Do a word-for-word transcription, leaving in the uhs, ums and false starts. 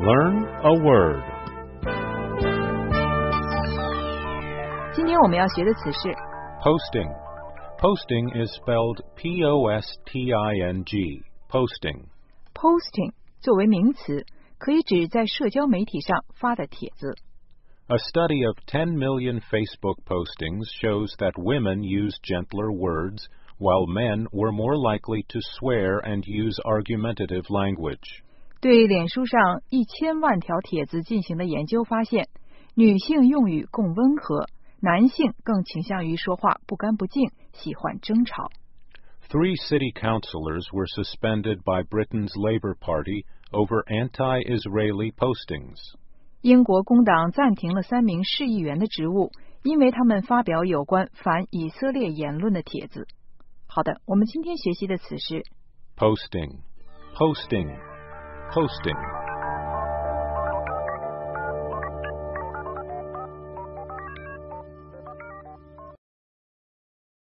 Learn a word. 今天我们要学的词是 Posting. Posting is spelled P O S T I N G. Posting. posting 作为名词，可以指在社交媒体上发的帖子。 A study of ten million Facebook postings shows that women use gentler words, while men were more likely to swear and use argumentative language. 对脸书上一千万条帖子进行的研究发现，女性用语更温和，男性更倾向于说话不干不净，喜欢争吵。 Three city councillors were suspended by Britain's Labour Party over anti-Israeli postings. 英国工党暂停了三名市议员的职务，因为他们发表有关反以色列言论的帖子。好的，我们今天学习的词是 Posting. Posting. Posting.